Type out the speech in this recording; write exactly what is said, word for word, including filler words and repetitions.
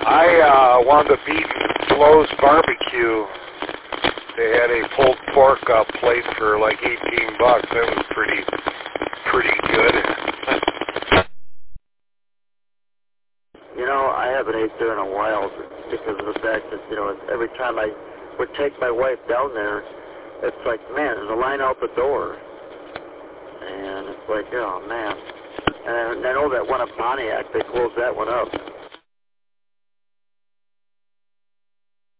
I uh, wound up eating Flo's Barbecue. They had a pulled pork uh, plate for like eighteen bucks. That was pretty, pretty good. You know, I haven't ate there in a while because of the fact that, you know, every time I would take my wife down there, it's like, man, there's a line out the door. And it's like, oh, man. And I know that one at Pontiac, they closed that one up.